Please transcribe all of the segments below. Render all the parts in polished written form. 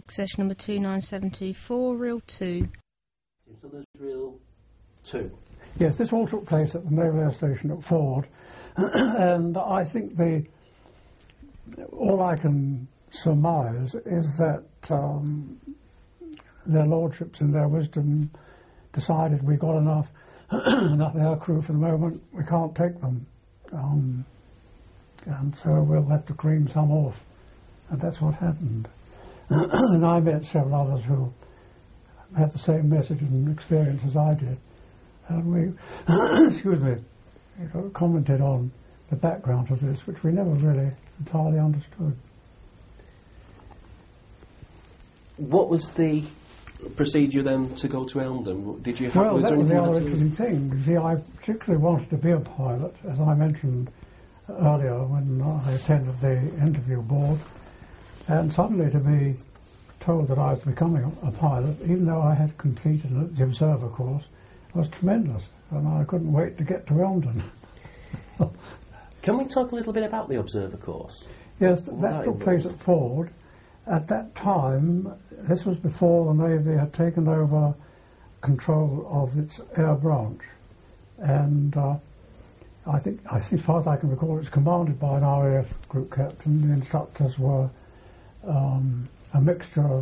access number 29724, reel 2. So there's reel 2. Yes, this all took place at the Naval Air Station at Ford, and I think all I can surmise is that their lordships in their wisdom decided we got enough aircrew for the moment, we can't take them, and so we'll have to cream some off, and that's what happened. And I met several others who had the same message and experience as I did, and we commented on the background of this, which we never really entirely understood. What was the procedure then to go to Elmdon? Did you have? Well, that was the other interesting thing. See, I particularly wanted to be a pilot, as I mentioned earlier when I attended the interview board, and suddenly to be told that I was becoming a pilot, even though I had completed the observer course, was tremendous, and I couldn't wait to get to Elmdon. Can we talk a little bit about the observer course? Yes, that took place at Ford. At that time, this was before the Navy had taken over control of its air branch, and I think, as far as I can recall, it's commanded by an RAF group captain. The instructors were a mixture of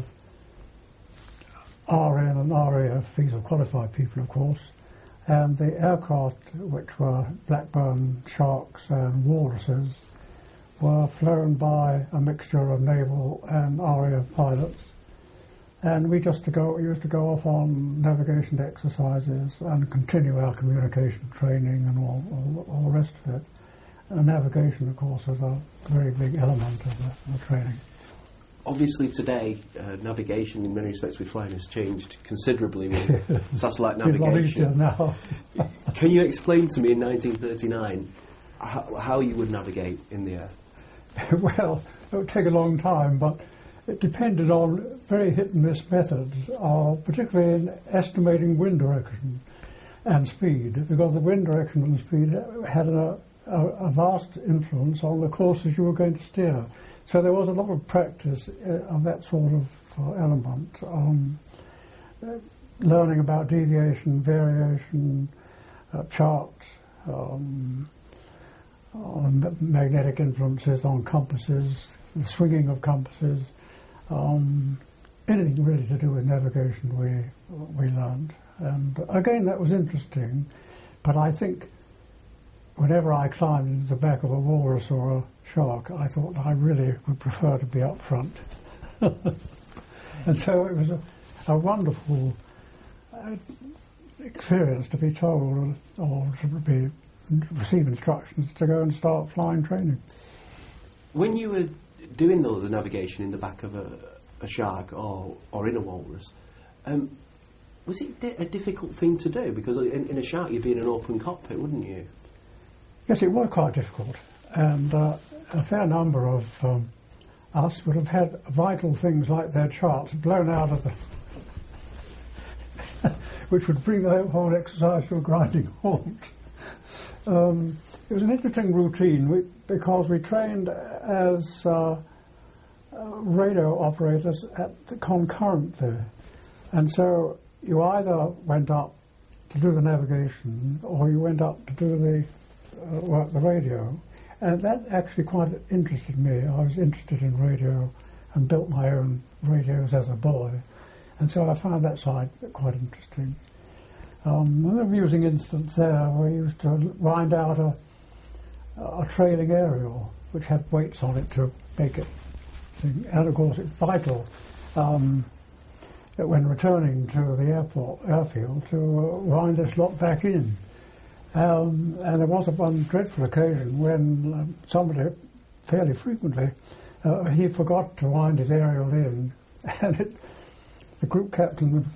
RN and RAF. These are qualified people, of course, and the aircraft, which were Blackburn Sharks and Walruses, were flown by a mixture of naval and RAF pilots, and we used to go off on navigation exercises and continue our communication training and all the rest of it. And navigation, of course, was a very big element of the training. Obviously today, navigation in many respects with flying has changed considerably with satellite navigation. Now. Can you explain to me in 1939 how you would navigate in the air? Well, it would take a long time, but it depended on very hit-and-miss methods, particularly in estimating wind direction and speed, because the wind direction and speed had a vast influence on the courses you were going to steer. So there was a lot of practice of that sort of element, learning about deviation, variation, charts, on magnetic influences on compasses, the swinging of compasses, anything really to do with navigation we learned. And again, that was interesting, but I think whenever I climbed into the back of a walrus or a shark, I thought I really would prefer to be up front. And so it was a wonderful experience to be told or to receive instructions to go and start flying training. When you were doing the navigation in the back of a shark or in a walrus, was it a difficult thing to do? Because in a shark you'd be in an open cockpit, wouldn't you? Yes, it was quite difficult, and a fair number of us would have had vital things like their charts blown out of which would bring the whole exercise to a grinding halt. It was an interesting routine because we trained as radio operators concurrently, and so you either went up to do the navigation or you went up to do the radio, and that actually quite interested me. I was interested in radio and built my own radios as a boy, and so I found that side quite interesting. An amusing instance there, we used to wind out a trailing aerial which had weights on it to make it sing. And of course it's vital that when returning to the airfield to wind this lot back in. And there was one dreadful occasion when somebody, fairly frequently, he forgot to wind his aerial in, and the group captain's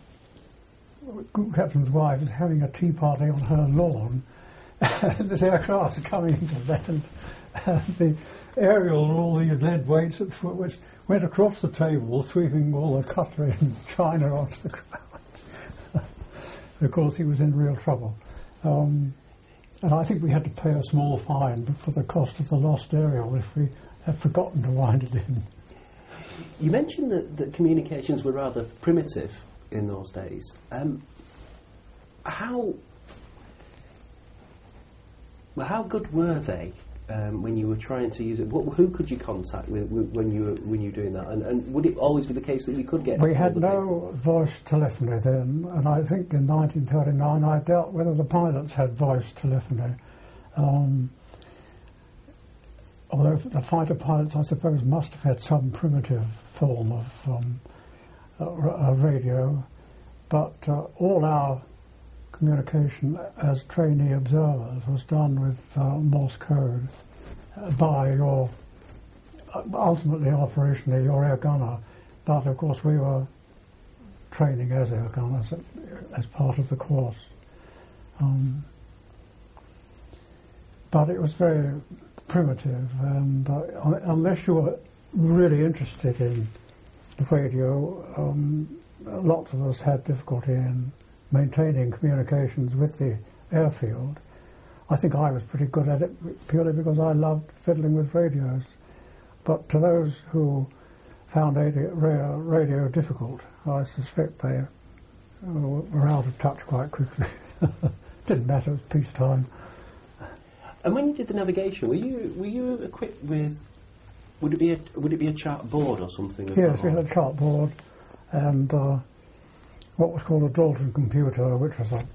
wife was having a tea party on her lawn, and this aircraft was coming into land, and the aerial and all these lead weights which went across the table, sweeping all the cutlery and china onto the ground. Of course, he was in real trouble. And I think we had to pay a small fine for the cost of the lost aerial if we had forgotten to wind it in. You mentioned that communications were rather primitive in those days. How good were they when you were trying to use it? Who could you contact when you were doing that? And would it always be the case that you could get? We had no voice telephony then, and I think in 1939 I doubt whether the pilots had voice telephony. Although the fighter pilots, I suppose, must have had some primitive form of radio, but all our communication as trainee observers was done with Morse code by ultimately operationally your air gunner, but of course we were training as air gunners as part of the course. But it was very primitive, and unless you were really interested in the radio, lots of us had difficulty in maintaining communications with the airfield. I think I was pretty good at it purely because I loved fiddling with radios. But to those who found radio difficult, I suspect they were out of touch quite quickly. Didn't matter, it was peacetime. And when you did the navigation, were you equipped with? Would it be a chart board or something? Yes, we had a chart board and what was called a Dalton computer, which was a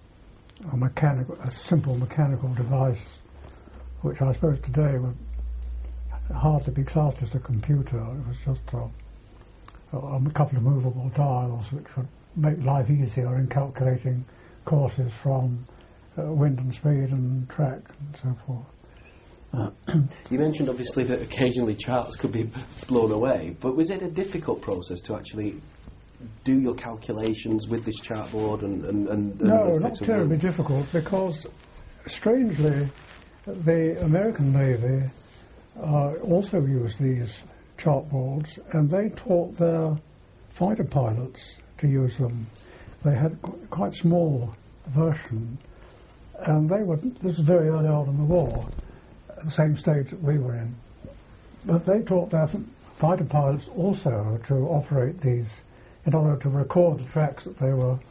simple mechanical device, which I suppose today would hardly be classed as a computer. It was just a couple of movable dials which would make life easier in calculating courses from wind and speed and track and so forth. You mentioned obviously that occasionally charts could be blown away, but was it a difficult process to actually do your calculations with this chartboard and No, not terribly difficult, because strangely the American Navy also used these chartboards, and they taught their fighter pilots to use them. They had quite small version, and this was very early on in the war, at the same stage that we were in. But they taught their fighter pilots also to operate these, in order to record the tracks that they were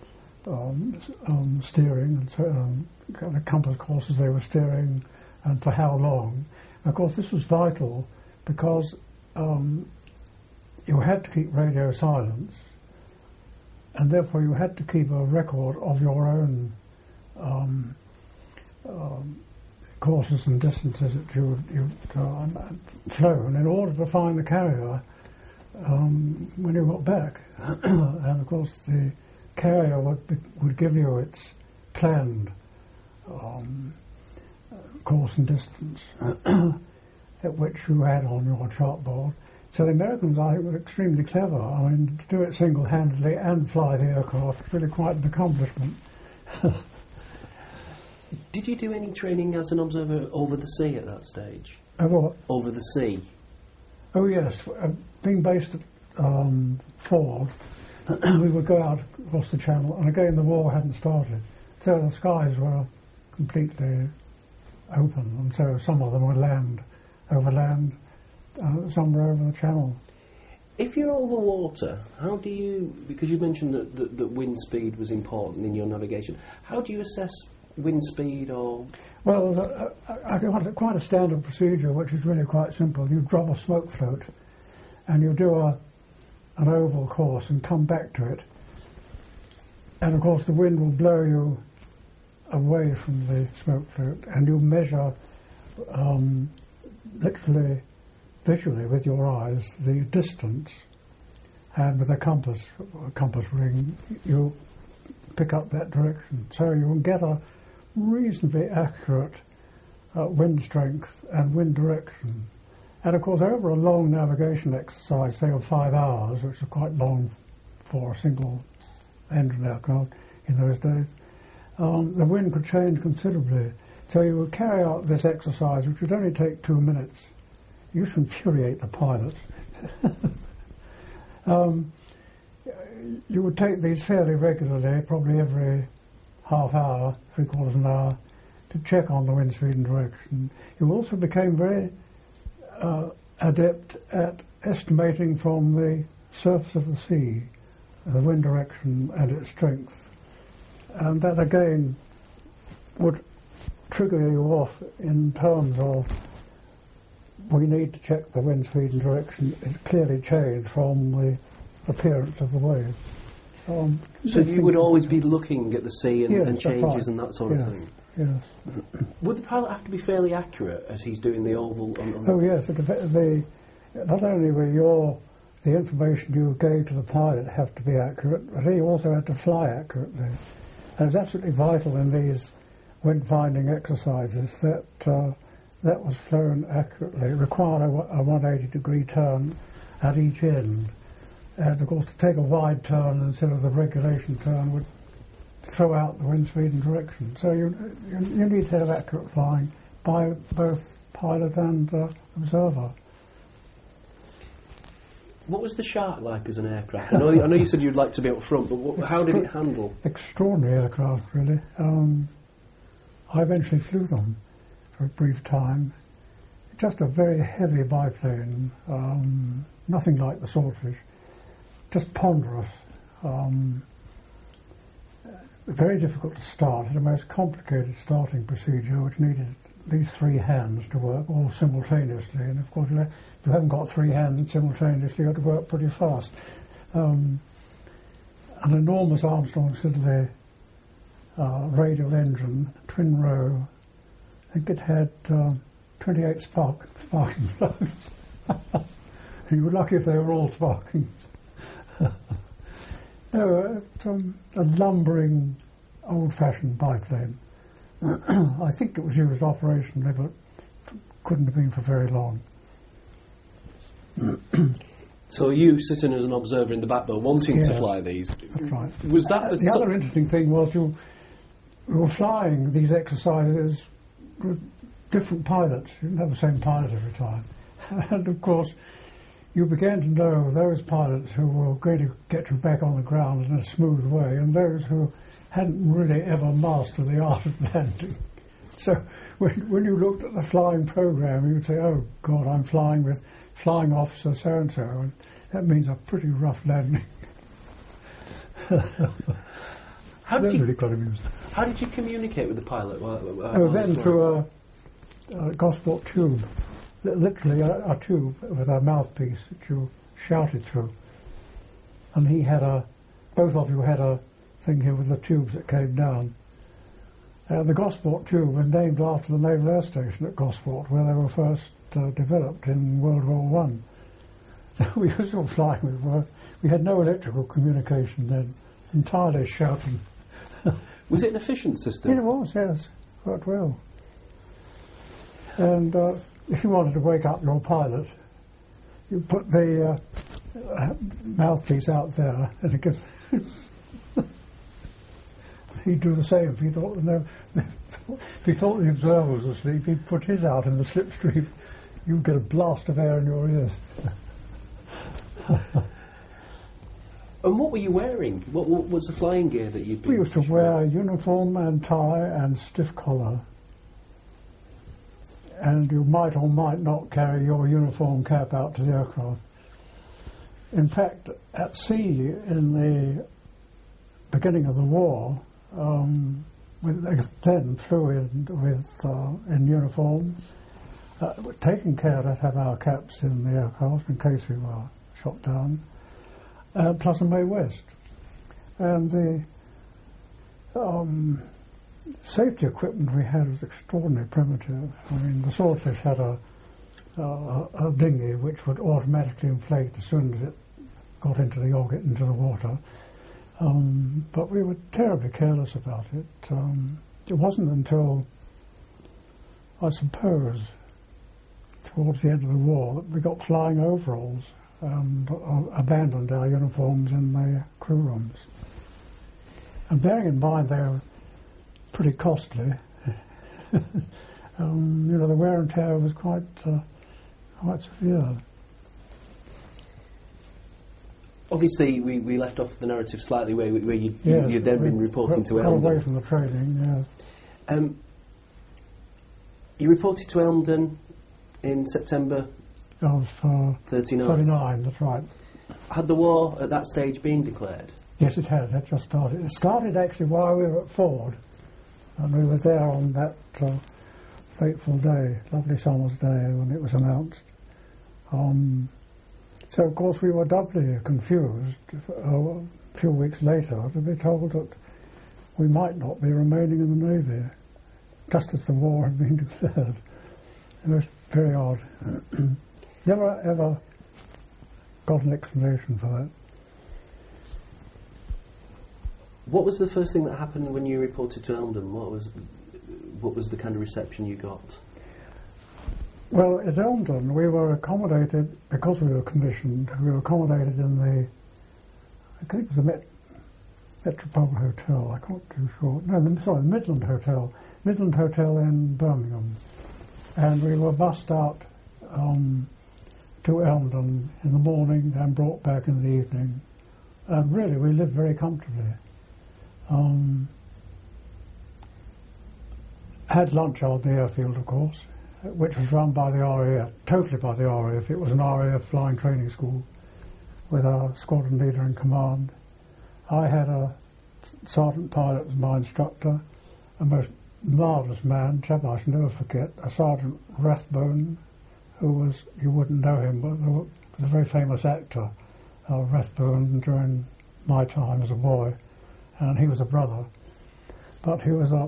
steering, and so, the compass courses they were steering, and for how long. And of course, this was vital because you had to keep radio silence, and therefore you had to keep a record of your own courses and distances that you'd flown in order to find the carrier when you got back. And of course the carrier would give you its planned course and distance at which you had on your chartboard. So the Americans, I think, were extremely clever. I mean, to do it single-handedly and fly the aircraft was really quite an accomplishment. Did you do any training as an observer over the sea at that stage? What? Over the sea? Oh yes, being based at Ford, we would go out across the channel, and again the war hadn't started, so the skies were completely open, and so some of them would land over land, some were over the channel. If you're over water, how do you, because you mentioned that wind speed was important in your navigation, how do you assess wind speed or? Well, I got quite a standard procedure, which is really quite simple. You drop a smoke float, and you do an oval course and come back to it. And of course, the wind will blow you away from the smoke float, and you measure, literally, visually with your eyes, the distance, and with a compass ring, you pick up that direction. So you will get a reasonably accurate wind strength and wind direction. And of course, over a long navigation exercise, say of 5 hours, which is quite long for a single engine aircraft in those days, the wind could change considerably. So you would carry out this exercise, which would only take 2 minutes. You should infuriate the pilot. You would take these fairly regularly, probably every half hour, 3/4 of an hour, to check on the wind speed and direction. You also became very adept at estimating from the surface of the sea the wind direction and its strength. And that again would trigger you off in terms of we need to check the wind speed and direction. It's clearly changed from the appearance of the wave. So you would always be looking at the sea and, Yes, and that's changes right. and that sort of Yes. thing? Yes. Would the pilot have to be fairly accurate as he's doing the oval? Oh yes, not only were the information you gave to the pilot have to be accurate, but he also had to fly accurately. And it's absolutely vital in these wind finding exercises that that was flown accurately. It required a 180-degree turn at each end. And of course, to take a wide turn instead of the regulation turn would throw out the wind speed and direction. So you need to have accurate flying by both pilot and observer. What was the Shark like as an aircraft? I know you said you'd like to be up front, but how did it handle? Extraordinary aircraft, really. I eventually flew them for a brief time. Just a very heavy biplane, nothing like the Swordfish, just ponderous. Very difficult to start. It had a most complicated starting procedure which needed at least 3 hands to work all simultaneously, and of course if you haven't got 3 hands simultaneously you have to work pretty fast. An enormous Armstrong Siddeley radial engine, twin row. I think it had 28 sparking plugs. You were lucky if they were all sparking. No, a lumbering, old-fashioned biplane. I think it was used operationally, but couldn't have been for very long. So you sitting as an observer in the back, though, wanting to fly these. That's right. Was that the other interesting thing was you were flying these exercises with different pilots. You didn't have the same pilot every time. And of course, you began to know those pilots who were going to get you back on the ground in a smooth way and those who hadn't really ever mastered the art of landing. So when you looked at the flying program, you would say, oh God, I'm flying with flying officer so-and-so, and that means a pretty rough landing. How did really got amused. How did you communicate with the pilot? Then through a Gosport tube. Literally a tube with a mouthpiece that you shouted through. And he had both of you had a thing here with the tubes that came down. The Gosport tube was named after the Naval Air Station at Gosport, where they were first developed in World War One. So we were still flying with we had no electrical communication then, entirely shouting. Was it an efficient system? It was, yes. Worked well. And if you wanted to wake up your pilot, you put the mouthpiece out there, and he'd do the same. If he thought the observer was asleep, he'd put his out in the slipstream. You'd get a blast of air in your ears. And what were you wearing? What was the flying gear that you'd been? We used to wear uniform and tie and stiff collar. And you might or might not carry your uniform cap out to the aircraft. In fact, at sea, in the beginning of the war, they then flew in uniform, taking care to have our caps in the aircraft in case we were shot down, plus a Mae West. And the safety equipment we had was extraordinarily primitive. I mean, the Swordfish had a dinghy which would automatically inflate as soon as it got into the water. But we were terribly careless about it. It wasn't until, I suppose, towards the end of the war that we got flying overalls and abandoned our uniforms in the crew rooms. And bearing in mind they were pretty costly, the wear and tear was quite severe. Obviously, we left off the narrative slightly where you'd then been reporting to Elmdon. Away from the training, yes. You reported to Elmdon in September of 39. 39, that's right. Had the war at that stage been declared? Yes, it had. It just started. It started actually while we were at Ford, and we were there on that fateful day, lovely summer's day, when it was announced. So, of course, we were doubly confused a few weeks later to be told that we might not be remaining in the Navy, just as the war had been declared. It was very odd. Never, ever got an explanation for that. What was the first thing that happened when you reported to Elmdon? What was the kind of reception you got? Well, at Elmdon, we were accommodated, because we were commissioned, we were accommodated in the, I think it was the Metropole Hotel, I can't be sure. No, the Midland Hotel in Birmingham. And we were bussed out to Elmdon in the morning and brought back in the evening. And really, we lived very comfortably. Had lunch on the airfield, of course, which was run by the RAF, totally by the RAF. It was an RAF flying training school with a squadron leader in command. I had a sergeant pilot as my instructor, a most marvellous man, chap I shall never forget, a Sergeant Rathbone, who was, you wouldn't know him, but was a very famous actor, Rathbone, during my time as a boy, and he was a brother. But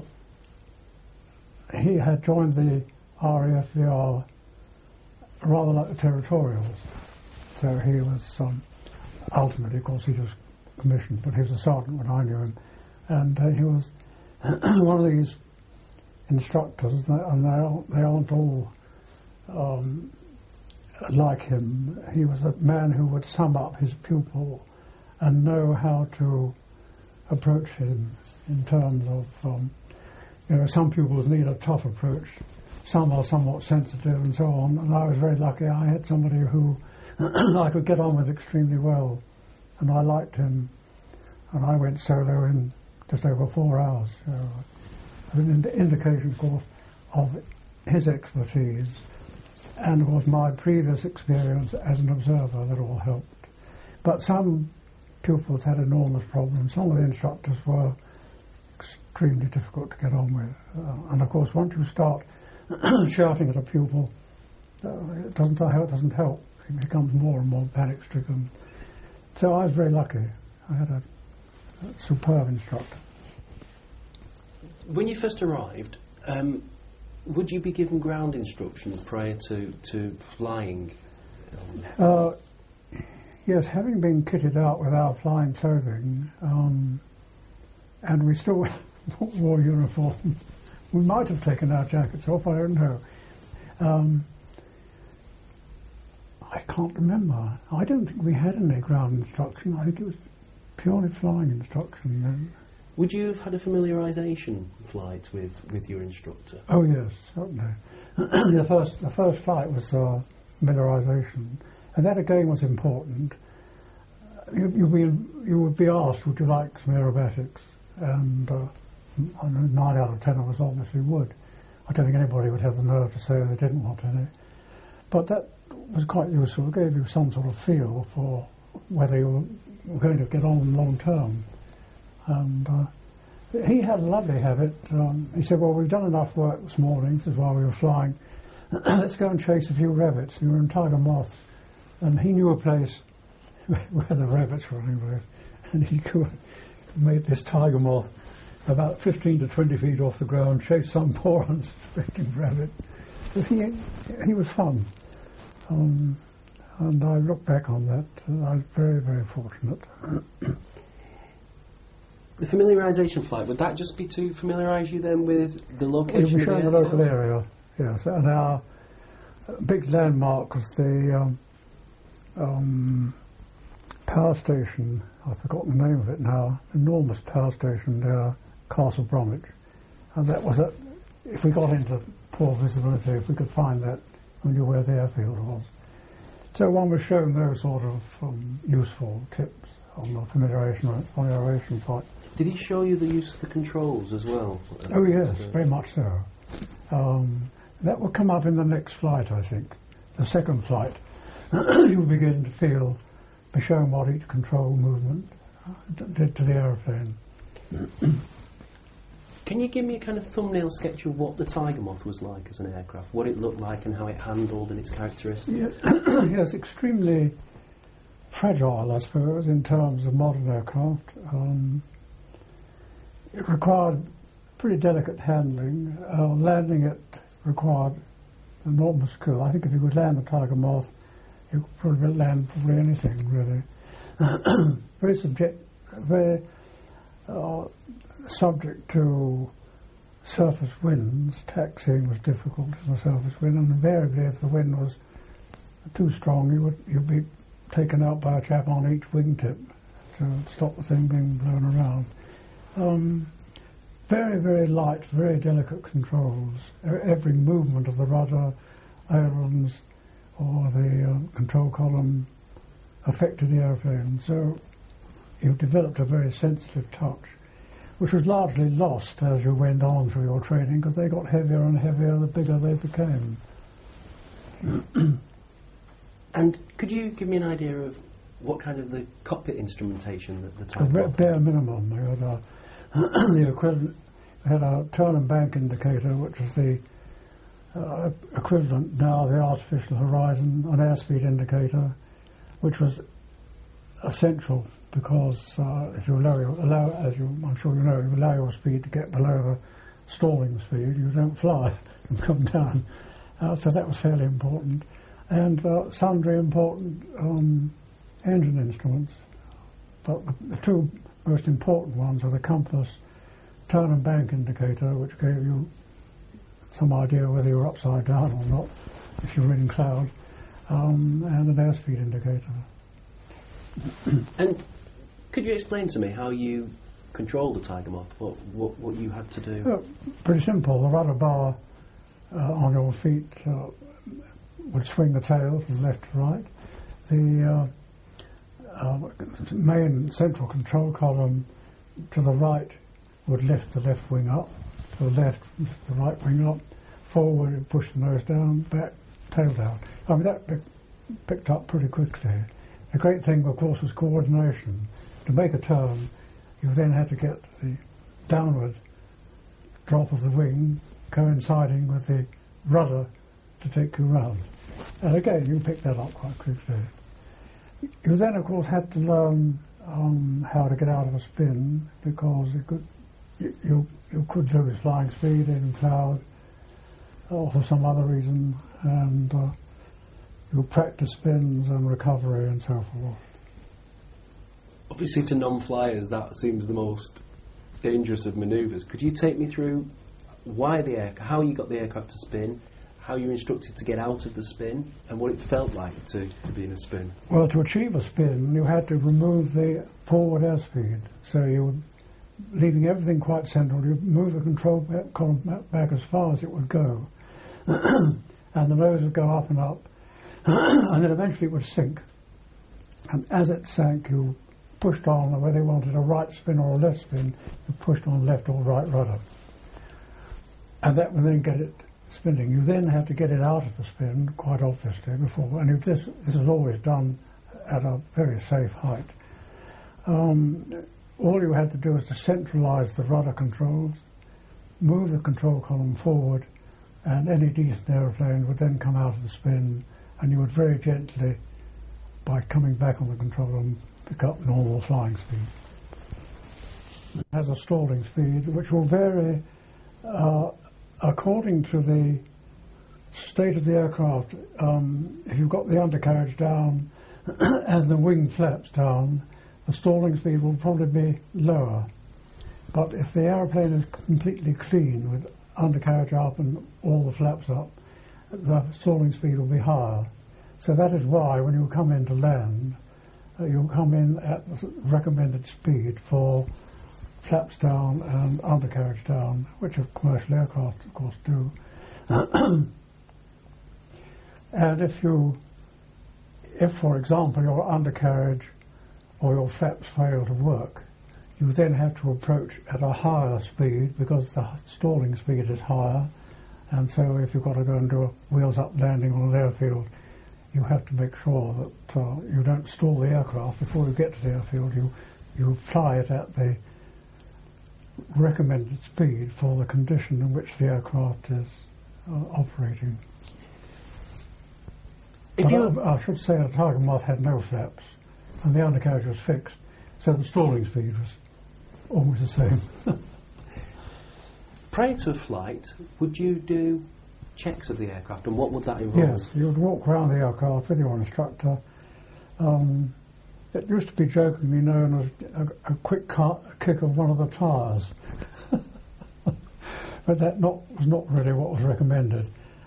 he had joined the RAF rather like the Territorials. So he was, ultimately, of course, he was commissioned, but he was a sergeant when I knew him. And he was one of these instructors, and they aren't all like him. He was a man who would sum up his pupil and know how to approach him in terms of, some pupils need a tough approach, some are somewhat sensitive and so on, and I was very lucky I had somebody who I could get on with extremely well, and I liked him, and I went solo in just over 4 hours. So an indication, of course, of his expertise, and of course my previous experience as an observer, that all helped. But some pupils had enormous problems. Some of the instructors were extremely difficult to get on with. And of course, once you start shouting at a pupil, it doesn't help. He becomes more and more panic-stricken. So I was very lucky. I had a superb instructor. When you first arrived, would you be given ground instructions prior to flying? Yes, having been kitted out with our flying clothing, and we still wore uniform. We might have taken our jackets off, I don't know. I can't remember. I don't think we had any ground instruction. I think it was purely flying instruction then. Would you have had a familiarisation flight with your instructor? Oh yes, certainly. The first flight was familiarisation, and that again was important. You would be asked, would you like some aerobatics? And 9 out of 10 of us obviously would. I don't think anybody would have the nerve to say they didn't want any. But that was quite useful. It gave you some sort of feel for whether you were going to get on long term. And he had a lovely habit. He said, well, we've done enough work this morning, this is while we were flying. Let's go and chase a few rabbits. We were in Tiger Moth. And he knew a place where the rabbits were anyway. And he made this Tiger Moth about 15 to 20 feet off the ground, chase some poor unsuspecting rabbit. But he was fun. And I look back on that, I was very, very fortunate. The familiarisation flight, would that just be to familiarise you then with the location of the airfield? The local area, yes. And our big landmark was the power station. I've forgotten the name of it now. Enormous power station there, Castle Bromwich. And that was if we got into poor visibility, if we could find that, we knew where the airfield was. So one was shown those sort of useful tips on the familiarisation flight. Did he show you the use of the controls as well? Oh yes, very much so. That will come up in the next flight, I think, the second flight. you begin to feel, be shown what each control movement did to the aeroplane. Can you give me a kind of thumbnail sketch of what the Tiger Moth was like as an aircraft, what it looked like and how it handled and its characteristics? Yes, yes, extremely fragile, I suppose, in terms of modern aircraft. It required pretty delicate handling. Landing it required enormous skill. I think if you could land the Tiger Moth, you could probably land anything, really. Very subject to surface winds. Taxiing was difficult in the surface wind, and invariably, if the wind was too strong, you'd be taken out by a chap on each wingtip to stop the thing being blown around. Very, very light, very delicate controls. Every movement of the rudder, ailerons, or the control column affected the airplane. So you developed a very sensitive touch, which was largely lost as you went on through your training, because they got heavier and heavier the bigger they became. And could you give me an idea of what kind of the cockpit instrumentation that the Tiger Moth had? Bare minimum. We had the equivalent. We had a turn and bank indicator, which is the equivalent now of the artificial horizon, an airspeed indicator, which was essential because if you I'm sure you know, you allow your speed to get below the stalling speed, you don't fly and come down. So that was fairly important. And sundry important engine instruments. But the two most important ones are the compass, turn and bank indicator, which gave you some idea whether you were upside down or not, if you were in cloud, and an airspeed indicator. And could you explain to me how you controlled the Tiger Moth, what you had to do? Pretty simple. The rudder bar on your feet would swing the tail from left to right. The main central control column to the right would lift the left wing up, to the left, lift the right wing up, forward and push the nose down, back, tail down. I mean, that picked up pretty quickly. The great thing, of course, was coordination. To make a turn, you then had to get the downward drop of the wing coinciding with the rudder to take you round. And again, you picked that up quite quickly. You then, of course, had to learn how to get out of a spin, because you could lose flying speed in cloud or for some other reason, and you practice spins and recovery and so forth. Obviously, to non-flyers, that seems the most dangerous of manoeuvres. Could you take me through how you got the aircraft to spin, how you were instructed to get out of the spin, and what it felt like to be in a spin? Well, to achieve a spin, you had to remove the forward airspeed. So you were leaving everything quite central. You move the control column back as far as it would go, and the nose would go up and up, and then eventually it would sink. And as it sank, you pushed on, whether you wanted a right spin or a left spin, you pushed on left or right rudder. And that would then get it spinning. You then have to get it out of the spin, quite obviously, before. And this is always done at a very safe height. All you had to do was to centralise the rudder controls, move the control column forward, and any decent aeroplane would then come out of the spin, and you would very gently, by coming back on the control column, pick up normal flying speed. It has a stalling speed, which will vary according to the state of the aircraft. If you've got the undercarriage down and the wing flaps down, the stalling speed will probably be lower. But if the aeroplane is completely clean with undercarriage up and all the flaps up, the stalling speed will be higher. So that is why when you come in to land, you'll come in at the recommended speed for flaps down and undercarriage down, which commercial aircraft, of course, do. And if, for example, your undercarriage or your flaps fail to work, you then have to approach at a higher speed because the stalling speed is higher. And so if you've got to go and do a wheels-up landing on an airfield, you have to make sure that you don't stall the aircraft before you get to the airfield. You fly it at the recommended speed for the condition in which the aircraft is operating. I should say the Tiger Moth had no flaps, and the undercarriage was fixed, so the stalling speed was almost the same. Prior to a flight, would you do checks of the aircraft, and what would that involve? Yes, you would walk around the aircraft with your instructor. It used to be jokingly known as a quick kick of one of the tyres, but that was not really what was recommended.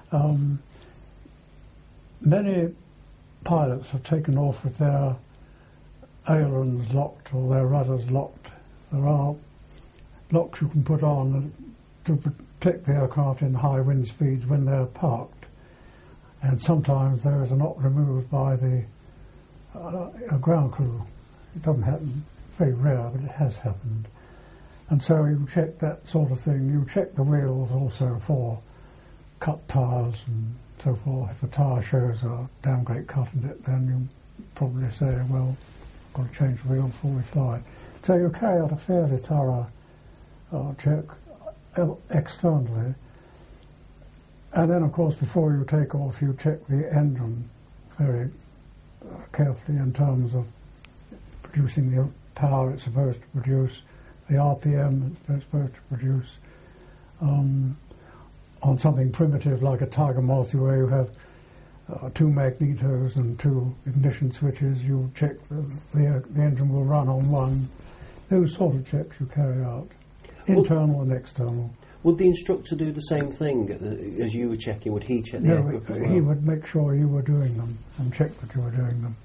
Many pilots have taken off with their ailerons locked or their rudders locked. There are locks you can put on to protect the aircraft in high wind speeds when they're parked, and sometimes there is a lock removed by the ground crew. It doesn't happen, very rare, but it has happened. And so you check that sort of thing. You check the wheels also for cut tyres and so forth. If a tyre shows a downgrade cut in it, then you probably say, well, I've got to change the wheel before we fly. So you carry out a fairly thorough check externally. And then, of course, before you take off, you check the engine very carefully in terms of producing the power it's supposed to produce, the RPM it's supposed to produce. On something primitive like a Tiger Moth, where you have two magnetos and two ignition switches, you check the engine will run on one. Those sort of checks you carry out, internal and external. Would the instructor do the same thing as you were checking? Would he check the aircraft as well? He would make sure you were doing them and check that you were doing them.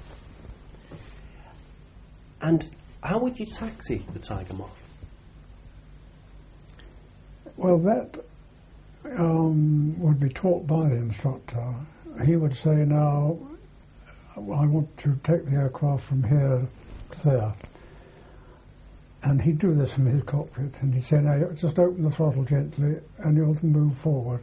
And how would you taxi the Tiger Moth? Well, that would be taught by the instructor. He would say, now, I want to take the aircraft from here to there. And he'd do this from his cockpit, and he'd say, now, just open the throttle gently, and you'll move forward.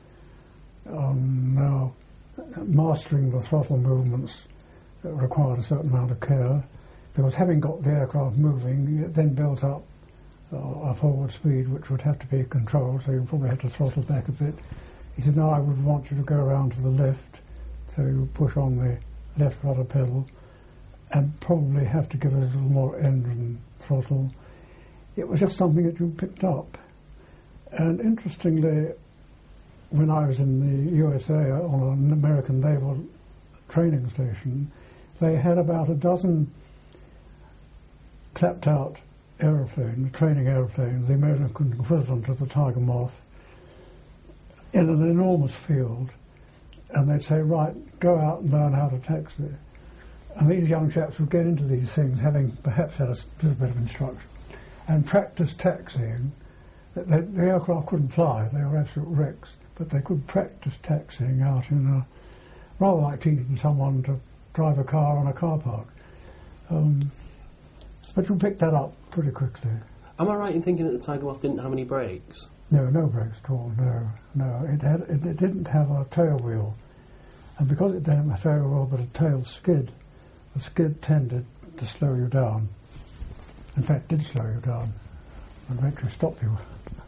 Now, mastering the throttle movements required a certain amount of care, because having got the aircraft moving, it then built up a forward speed which would have to be controlled, so you probably have to throttle back a bit. He said, no, I would want you to go around to the left, so you push on the left rudder pedal, and probably have to give it a little more engine throttle. It was just something that you picked up. And interestingly, when I was in the USA on an American naval training station, they had about a dozen clapped out aeroplanes, training aeroplanes, the American equivalent of the Tiger Moth, in an enormous field, and they'd say, right, go out and learn how to taxi. And these young chaps would get into these things, having perhaps had a little bit of instruction, and practice taxiing. The aircraft couldn't fly, they were absolute wrecks, but they could practice taxiing out in a, rather like teaching someone to drive a car on a car park. But you pick that up pretty quickly. Am I right in thinking that the Tiger Moth didn't have any brakes? No, no brakes at all, no. It didn't have a tail wheel. And because it didn't have a tail wheel but a tail skid, the skid tended to slow you down. In fact, did slow you down and eventually stop you.